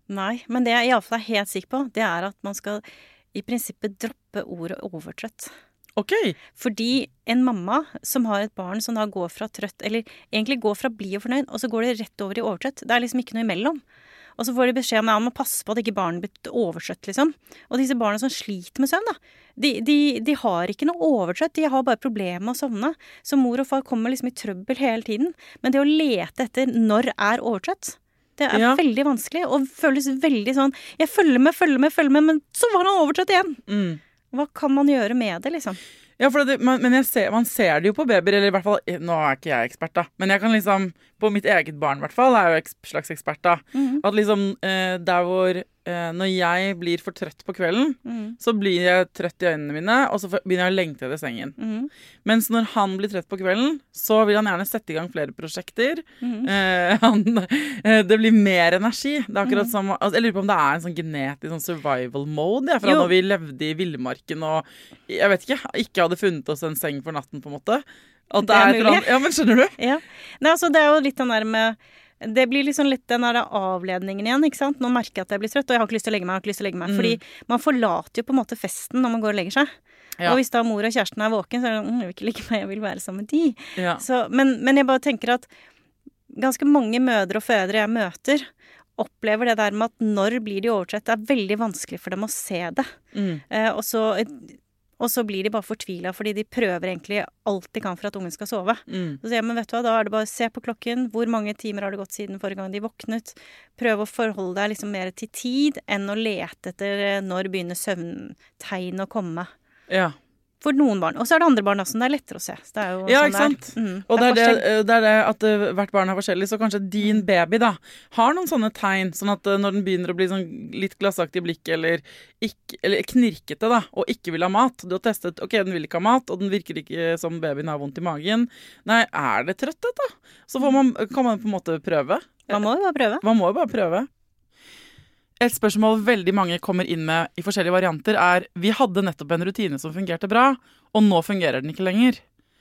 Nei, men det jeg i alle fall er helt sikker på, det er at man skal i prinsippet droppe ordet overtrøtt. Ok. Fordi en mamma som har et barn som da går fra trøtt, eller egentlig går fra blid og fornøyd, og så går det rett over i overtrøtt. Det er liksom ikke noe imellom. Og så får de beskjed om at man må passe på at ikke barnet blir overtrøtt, liksom. Og disse barna som sliter med søvn, da, de, de, de har ikke noe overtrøtt, de har bare problemer med å sovne. Så mor og far kommer liksom i trøbbel hele tiden. Men det å lete etter når er overtrøtt, det er ja. veldig vanskelig, og føles veldig sånn, jeg følger med, følger med, følger med, men så var han overtrøtt igjen. Mm. Hva kan man gjøre med det, liksom? Ja, for det, man, men jeg ser, man ser det jo på babyer, eller i hvert fall, nå er ikke jeg ekspert da, men jeg kan liksom, på mitt eget barn i hvert fall, er jo ek, slags ekspert da, mm. at liksom, eh, der hvor, eh, når jeg blir for trøtt på kvelden, mm. så blir jeg trøtt i øynene mine, og så begynner jeg å lengte etter sengen. Mm. Mens når han blir trøtt på kvelden, så vil han gjerne sette i gang flere prosjekter. Mm. Eh, han, eh, det blir mer energi. Det er akkurat mm. som, altså, jeg lurer på om det er en sånn genetisk sånn survival mode, ja, fra jo. Når vi levde i villmarken, og jeg vet ikke, ikke hadde funnet oss en seng for natten på en måte. At det, det er, er mulig. Ja, men skjønner du? Ja. Nei, altså, det er jo litt den der med, det blir liksom litt den der avledningen igjen, ikke sant? Nå merker jeg at jeg blir trøtt, og jeg har ikke lyst til å legge meg, jeg har ikke lyst til å legge meg. Mm. Fordi man forlater jo på en måte festen når man går og legger seg. Ja. Og hvis da mor og kjæresten er våken, så er det mm, jeg vil ikke ligge meg, jeg vil være sammen med de. Ja. Så, men, men jeg bare tenker at ganske mange mødre og fedre jeg møter, opplever det der med at når blir de overtrøtt, det er veldig vanskelig for dem å se det. Mm. Eh, og så... Og så blir de bare fortvilet, fordi de prøver egentlig alt de kan for at ungen skal sove. Mm. Så sier jeg, men vet du hva, da er det bare å se på klokken, hvor mange timer har det gått siden forrige gang de våknet. Prøv å forholde deg liksom mer til tid, enn å lete etter når begynner søvntegn å komme. Ja. For noen barn. Og så er det andre barn også, det er lettere å se. Så det er jo ja, sånn ikke sant? Mm, og det er det, det er det at uh, hvert barn er forskjellig, så kanskje din baby da har noen sånne tegn, sånn at uh, når den begynner å bli sånn litt glassaktig i blikket, eller, ikke, eller knirkete da, og ikke vil ha mat. Du har testet, ok, den vil ikke ha mat, og den virker ikke som babyen har vondt i magen. Nei, er det trøtthet da? Så får man, kan man på en måte prøve. Man må jo bare prøve. Man må jo bare prøve. Et spørsmål veldig mange kommer inn med i forskjellige varianter er, vi hadde nettopp en rutine som fungerte bra, og nå fungerer den ikke lenger.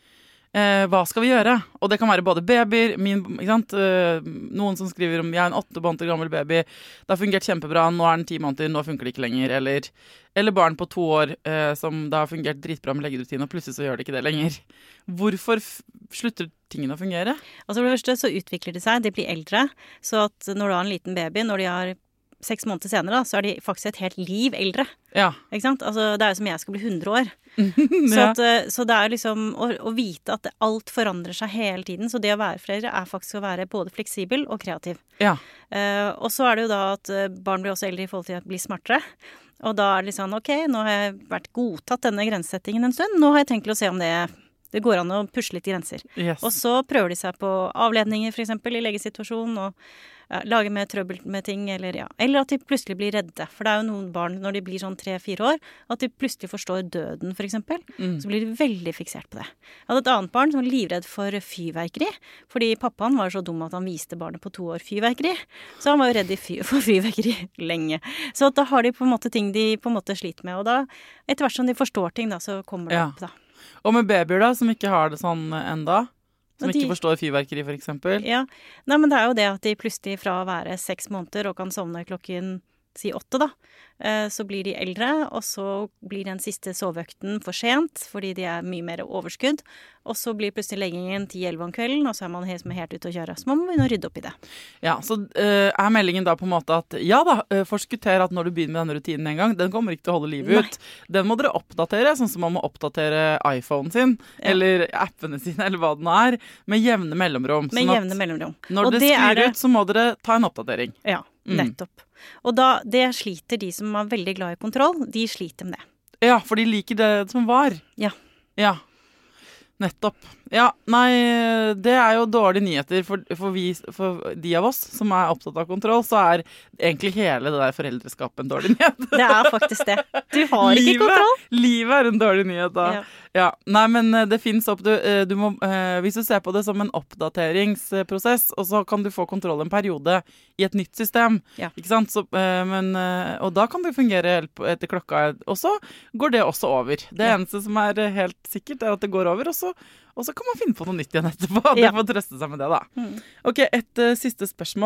Eh, hva skal vi gjøre? Og det kan være både babyer, min, ikke sant? Eh, noen som skriver om, jeg er en åtte måneder gammel baby, det har fungert kjempebra, nå er den ti måneder, nå funker det ikke lenger. Eller, eller barn på to år eh, som det har fungert dritbra med leggerutine, og plutselig så gjør det ikke det lenger. Hvorfor f- slutter tingene å fungere? Altså for det første så utvikler de seg, de blir eldre, så at når du har en liten baby, når de har seks måneder senere, da, så er de faktisk et helt liv eldre. Ja. Ikke sant? Altså, det er jo som jeg skal bli hundre år. så, ja. at, så det er liksom å, å vite at alt forandrer seg hele tiden. Så det å være foreldre er faktisk å være både fleksibel og kreativ. Ja. Uh, og så er det jo da at barn blir også eldre i forhold til å bli smartere. Og da er det litt sånn, ok, nå har jeg vært godtatt denne grensesettingen en stund. Nå har jeg tenkt til å se om det, det går an å pusle litt grenser. Yes. Og så prøver de seg på avledninger, for eksempel, i legesituasjonen, og ja, lage mer trøbbel med ting, eller ja. Eller at de plutselig blir redde. For det er jo noen barn, når de blir sånn tre-fire år, at de plutselig forstår døden, for eksempel. Mm. Så blir de veldig fiksert på det. Jeg hadde et annet barn som var livredd for fyrverkeri, fordi pappaen var så dum at han viste barnet på to år fyrverkeri. Så han var jo redd for fyrverkeri lenge. Så da har de på en måte ting de på en måte sliter med, og da, etter hvert som de forstår ting, da, så kommer det ja. opp, da. Og med babyer da, som ikke har det sånn enda? Som de, ikke forstår fyrverkeri, for eksempel? Ja, nei, men det er jo det at de plutselig fra å være seks måneder og kan sovne klokken, si åtte da, så blir de eldre, og så blir den siste soveøkten for sent, fordi de er mye mer overskudd, og så blir plutselig leggingen ti-elleve om kvelden, og så er man helt, helt ute å kjøre, så man må begynne å rydde opp i det. Ja, så uh, er meldingen da på en måte at, ja da, uh, forskutter at når du begynner med denne rutinen en gang, den kommer ikke til å holde livet Nei. ut. Den må dere oppdatere, sånn som man må oppdatere iPhone sin, ja. eller appene sine, eller hva den er, med jevne mellomrom. Med sånn jevne mellomrom. Når det, det sklir ut, så må dere ta en oppdatering. Ja, nettopp. Mm. Og da, det sliter de som er veldig glad i kontroll, de sliter med det. Ja, for de liker det som var. Ja. Ja, nettopp. Ja, nei, det er jo dårlige nyheter for, for, vi, for de av oss som er opptatt av kontroll, så er egentlig hele det der foreldreskapet en dårlig nyhet. Det er faktisk det. Du har livet, ikke kontroll. Livet er en dårlig nyhet da. Ja. Ja, nei, men det finnes opp, du, du må, eh, hvis du ser på det som en oppdateringsprosess, og så kan du få kontroll en periode i et nytt system, ja. ikke sant? Så, eh, men, eh, og da kan det fungere etter klokka, og så går det også over. Det ja. eneste som er helt sikkert er at det går over, og så, og så kan man finne på noe nytt igjen etterpå. Ja. Det får trøste seg med det da. Mm. Ok, et uh, siste spørsmål.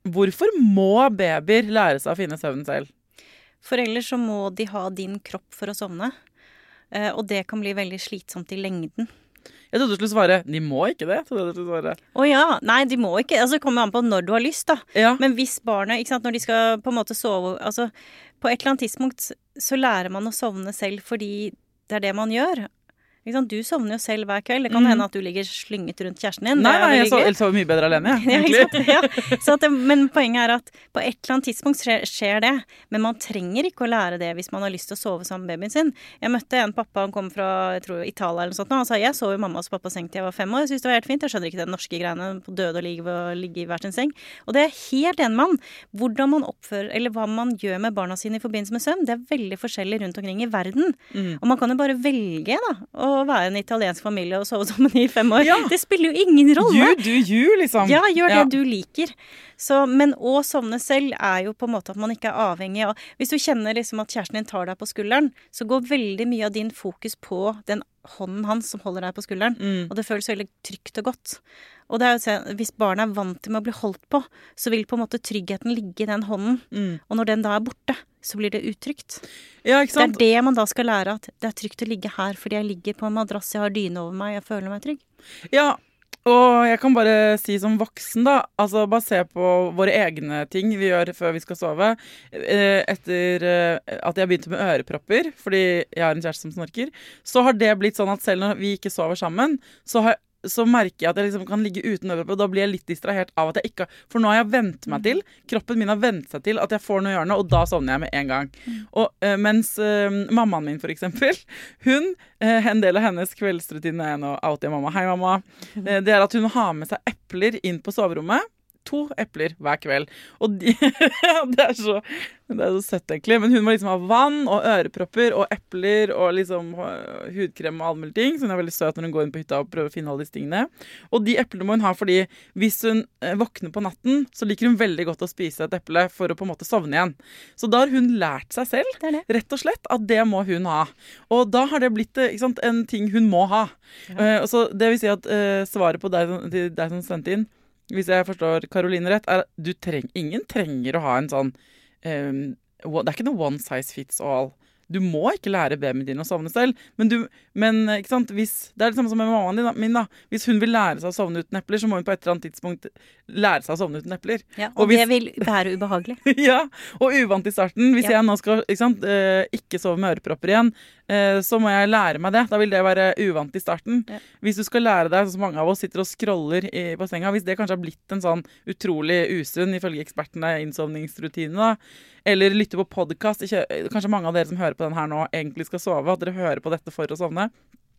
hvorfor må babyer lære seg å finne søvnen selv? For ellers så må de ha din kropp for å sovne. Eh, og det kan bli veldig slitsomt i lengden. Jeg trodde du skulle svare, de må ikke det. Trodde du skulle svare. Å ja, nei, de må ikke. Altså, det kommer an på når du har lyst, da. Ja. Men hvis barnet, ikke sant, når de skal på en måte sove, altså, på et eller annet tidspunkt så lærer man å sovne selv fordi det er det man gjør. Ikke sant? Du sovner jo selv hver kveld. Det kan Mm. hende at du ligger slynget rundt kjæresten din. Nei, Det er nei, veldig jeg så, hyggelig. jeg sover mye bedre alene, jeg, Ja, egentlig. ikke sant? Ja. Så at det, men poenget er at på et eller annet tidspunkt skjer, skjer det. Men man trenger ikke å lære det hvis man har lyst til å sove sammen med babyen sin. Jeg møtte en pappa, han kom fra jeg tror, Italia eller noe sånt. Og han sa jeg sov i mammas og pappas seng til jeg var fem år. Jeg synes det var helt fint. Jeg skjønner ikke det norske greiene på døde og ligge, og ligge i hver sin seng. Og det er helt enig med han. Hvordan man oppfører, eller hva man gjør med barna sine i forbindelse med søvn, det er veldig forskjellig rundt omkring i verden. Mm. Og man kan jo bare velge da, å være en italiensk familie og sove sammen i fem år. Ja. Det spiller jo ingen rolle. You do you, liksom. Ja, gjør det Ja. du liker. Så, men å sovne selv er jo på en måte at man ikke er avhengig av. Hvis du kjenner liksom at kjæresten din tar deg på skulderen, så går veldig mye av din fokus på den hånden hans som holder deg på skulderen. Mm. Og det føles veldig trygt og godt. Og det er jo, så- hvis barnet er vant til med å bli holdt på, så vil på en måte tryggheten ligge i den hånden. Mm. Og når den da er borte, så blir det utrygt. Ja, ikke Det er sant? det man da skal lære, at det er trygt å ligge her, fordi jeg ligger på en madrass, jeg har dyne over meg, jeg føler meg trygg. Ja, og jeg kan bare si som voksen da, altså bare se på våre egne ting vi gjør før vi skal sove. Eh, Etter eh, at jeg begynte med ørepropper, fordi jeg har en kjæreste som snorker, så har det blitt sånn at selv når vi ikke sover sammen, så har så merker jeg at jeg liksom kan ligge uten øvrepropper, og da blir jeg litt distrahert av at jeg ikke har, for nå har jeg vent meg til, kroppen min har vent seg til at jeg får noe i ørene, og da sovner jeg med en gang. Og eh, mens eh, mammaen min for eksempel, hun, eh, en del av hennes kveldsrutine er nå alltid mamma, hei mamma, eh, det er at hun har med seg epler inn på soverommet, to epler hver kveld. Og de, det, er så, det er så søtt egentlig, men hun må liksom ha vann og ørepropper og epler og liksom øh, hudkrem og alle mulige ting, så hun er veldig søt når hun går inn på hytta og prøver å finne alle disse tingene. Og de eplene må hun ha fordi hvis hun øh, våkner på natten, så liker hun veldig godt å spise et eple for å på en måte sovne igjen. Så da har hun lært seg selv, Det er det. rett og slett, at det må hun ha. Og da har det blitt ikke sant, en ting hun må ha. Uh, så det vil si at uh, svaret på deg, til deg som sendte inn, hvis jeg forstår Caroline rett, er at du treng, ingen trenger å ha en sånn um, det er ikke noe one size fits all. Du må ikke lære babyen din å sovne selv, men, du, men ikke sant, hvis, det er det samme som med mammaen din, da, min da. Hvis hun vil lære seg å sovne uten epler, så må hun på et eller annet tidspunkt lære seg å sovne uten epler. Ja, Og og hvis- det vil være ubehagelig. Ja, og uvant i starten. Hvis Ja. jeg nå skal ikke, sant, eh, ikke sove med ørepropper igjen, eh, så må jeg lære meg det. Da vil det være uvant i starten. Ja. Hvis du skal lære deg, sånn som mange av oss sitter og scroller i, på senga, hvis det kanskje har blitt en sånn utrolig usunn, ifølge ekspertene, innsovningsrutine da, eller lytte på podcast, ikke, kanskje mange av dere som hører på den her nå egentlig skal sove, at dere hører på dette for å sovne.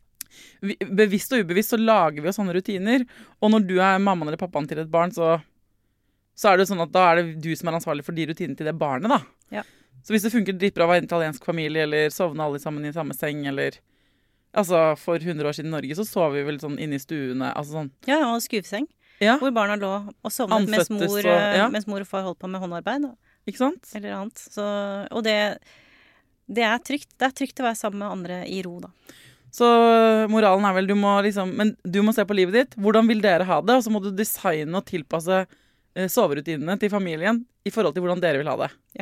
Vi, bevisst og ubevisst så lager vi oss sånne rutiner, og når du er mammaen eller pappaen til et barn, så så er det jo sånn at da er det du som er ansvarlig for de rutinene til det barnet, da. Ja. Så hvis det funker dritbra å være en italiensk familie, eller sovne alle sammen i samme seng, eller altså for hundre år siden i Norge, så sov vi vel sånn inne i stuene, altså sånn. Ja, og skuvseng, Ja, hvor barna lå og sovnet mens Anfødtes mor, og- ja. mens mor og far holdt på med håndarbeid, da, ikke sant? eller annet. Så, og det, det er trygt. Det er trygt å være sammen med andre i ro, da. Så moralen er vel, du må liksom, men du må se på livet ditt. Hvordan vil dere ha det? Og så må du designe og tilpasse eh, soverutinene til familien i forhold til hvordan dere vil ha det. Ja.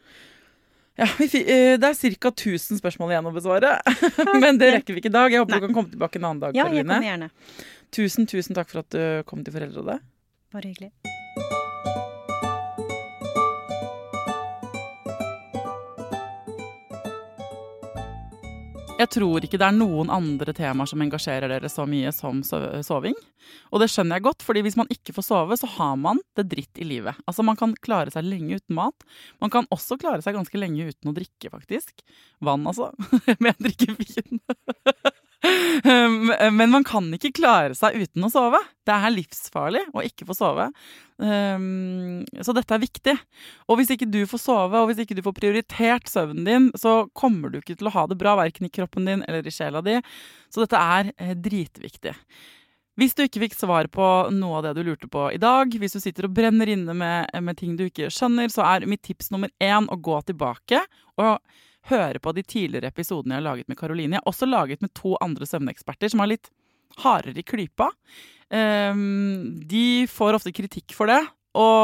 Ja, vi, fi- eh, det er cirka tusen spørsmål igjen å besvare, men det rekker vi ikke i dag. Jeg håper Nei. du kan komme tilbake en annen dag, Ja, jeg Karoline. kommer gjerne. Tusen, tusen takk for at du kom til Foreldrerådet. Bare hyggelig. Jeg tror ikke det er noen andre temaer som engasjerer dere så mye som so- soving. Og det skjønner jeg godt, fordi hvis man ikke får sove, så har man det dritt i livet. Altså, man kan klare seg lenge uten mat. Man kan også klare seg ganske lenge uten å drikke, faktisk. Vann, altså. Men jeg drikker vin. Men man kan ikke klare seg uten å sove. Det er livsfarlig å ikke få sove. Um, så dette er viktig. Og hvis ikke du får sove, og hvis ikke du får prioritert søvnen din, så kommer du ikke til å ha det bra, hverken i kroppen din eller i sjela di. Så dette er eh, dritviktig. Hvis du ikke fikk svar på noe av det du lurte på i dag, hvis du sitter og brenner inne med, med ting du ikke skjønner, så er mitt tips nummer én å gå tilbake og høre på de tidligere episodene jeg har laget med Caroline. Jeg har også laget med to andre søvneksperter som har litt hardere i klypa. Um, de får ofte kritikk for det, og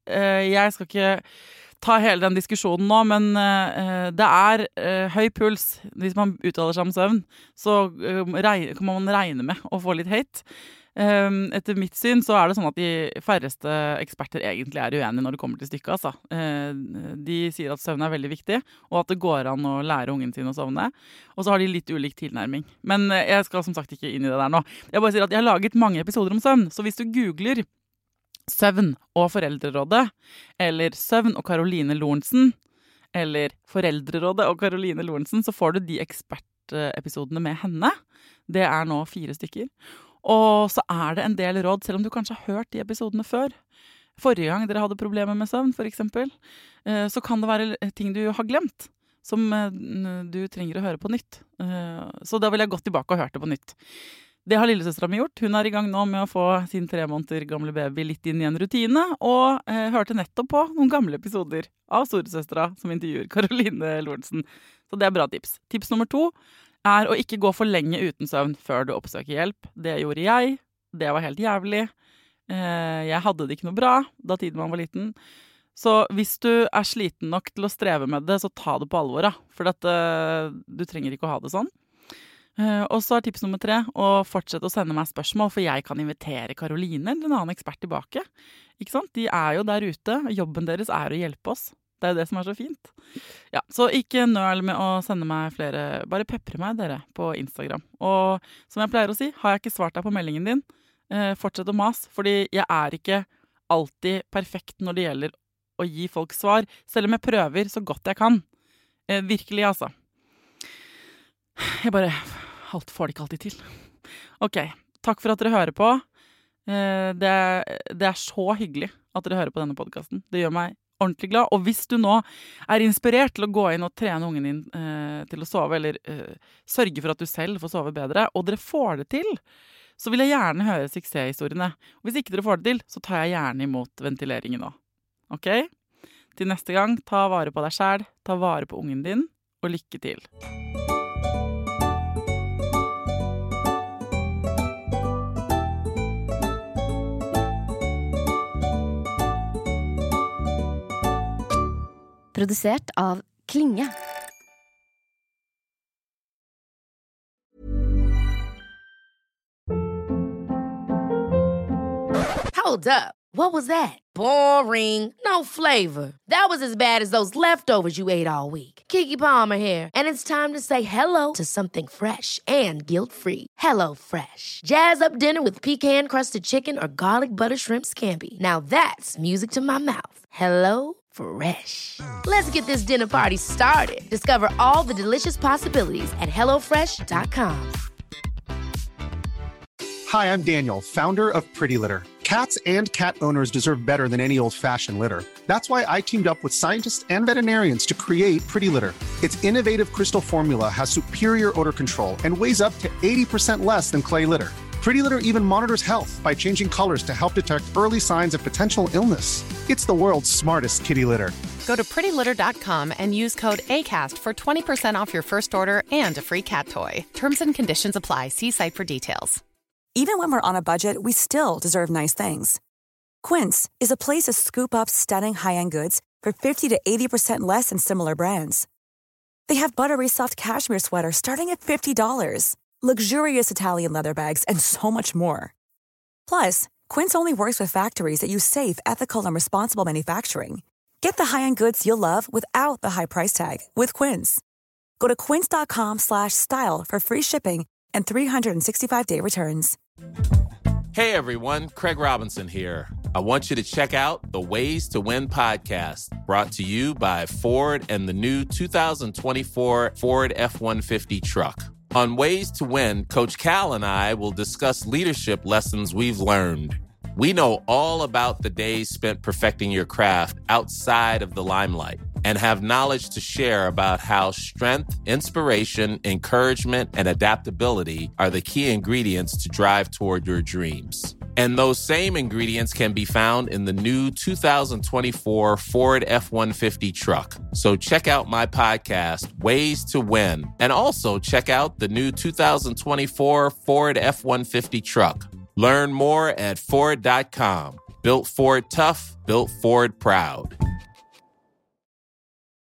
uh, jeg skal ikke ta hele den diskusjonen nå, men uh, det er uh, høy puls. Hvis man uttaler seg om søvn, så uh, regne, kan man regne med å få litt hate. Um, etter mitt syn så er det sånn at de færreste eksperter egentlig er uenige når det kommer til stykket. Altså. Uh, de sier at søvn er veldig viktig, og at det går an å lære ungen sin å sovne. Og så har de litt ulik tilnærming. Men uh, jeg skal som sagt ikke inn i det der nå. Jeg bare sier at jeg har laget mange episoder om søvn, så hvis du googler søvn og Foreldrerådet, eller søvn og Caroline Lorentzen, eller Foreldrerådet og Caroline Lorentzen, så får du de ekspertepisodene med henne. Det er nå fire stykker. Og så er det en del råd, selv om du kanskje har hørt de episodene før. Forrige gang dere hadde problemer med søvn, for eksempel, så kan det være ting du har glemt, som du trenger å høre på nytt. Så da vil jeg gått tilbake og hørt det på nytt. Det har lillesøstera mi gjort. Hun er i gang nå med å få sin tre måneder gamle baby litt inn i en rutine, og eh, hørte nettopp på noen gamle episoder av storesøstera som intervjuer Caroline Lorentzen. Så det er bra tips. Tips nummer to er å ikke gå for lenge uten søvn før du oppsøker hjelp. Det gjorde jeg. Det var helt jævlig. Eh, jeg hadde det ikke noe bra da tiden man var liten. Så hvis du er sliten nok til å streve med det, så ta det på alvor, da. For at, eh, du trenger ikke å ha det sånn. Uh, og så er tips nummer tre å fortsette å sende meg spørsmål, for jeg kan invitere Caroline eller en annen ekspert tilbake. Ikke sant? De er jo der ute, jobben deres er å hjelpe oss. Det er jo det som er så fint. Ja, så ikke nøl med å sende meg flere, bare pepre meg dere på Instagram. Og som jeg pleier å si, har jeg ikke svart deg på meldingen din, uh, fortsett å mas, fordi jeg er ikke alltid perfekt når det gjelder å gi folk svar, selv om jeg prøver så godt jeg kan. Uh, virkelig, altså. Jeg bare alt får det ikke alltid til. Ok, takk for at dere hører på. Det, det er så hyggelig at dere hører på denne podcasten. Det gjør meg ordentlig glad. Og hvis du nå er inspirert til å gå inn og trene ungen din eh, til å sove, eller eh, sørge for at du selv får sove bedre, og dere får det til, så vil jeg gjerne høre suksesshistoriene. Og hvis ikke dere får det til, så tar jeg gjerne imot ventileringen nå. Ok? Til neste gang, ta vare på deg selv, ta vare på ungen din, og lykke til. Produsert av Klinge. Hold up. What was that? Boring. No flavor. That was as bad as those leftovers you ate all week. Keke Palmer here, and it's time to say hello to something fresh and guilt-free. Hello Fresh. Jazz up dinner with pecan-crusted chicken or garlic butter shrimp scampi. Now that's music to my mouth. Hello Fresh. Let's get this dinner party started. Discover all the delicious possibilities at hello fresh dot com. Hi, I'm Daniel, founder of Pretty Litter. Cats and cat owners deserve better than any old-fashioned litter. That's why I teamed up with scientists and veterinarians to create Pretty Litter. Its innovative crystal formula has superior odor control and weighs up to eighty percent less than clay litter. Pretty Litter even monitors health by changing colors to help detect early signs of potential illness. It's the world's smartest kitty litter. Go to pretty litter dot com and use code ACAST for twenty percent off your first order and a free cat toy. Terms and conditions apply. See site for details. Even when we're on a budget, we still deserve nice things. Quince is a place to scoop up stunning high-end goods for fifty to eighty percent less than similar brands. They have buttery soft cashmere sweaters starting at fifty dollars. Luxurious Italian leather bags, and so much more. Plus, Quince only works with factories that use safe, ethical, and responsible manufacturing. Get the high-end goods you'll love without the high price tag with Quince. Go to quince dot com slash style for free shipping and three sixty-five day returns. Hey everyone, Craig Robinson here. I want you to check out the Ways to Win podcast, brought to you by Ford and the new two thousand twenty-four Ford F one fifty truck. On Ways to Win, Coach Cal and I will discuss leadership lessons we've learned. We know all about the days spent perfecting your craft outside of the limelight and have knowledge to share about how strength, inspiration, encouragement, and adaptability are the key ingredients to drive toward your dreams. And those same ingredients can be found in the new two thousand twenty-four Ford F one fifty truck. So check out my podcast, Ways to Win, and also check out the new two thousand twenty-four Ford F one fifty truck. Learn more at Ford dot com. Built Ford tough, built Ford proud.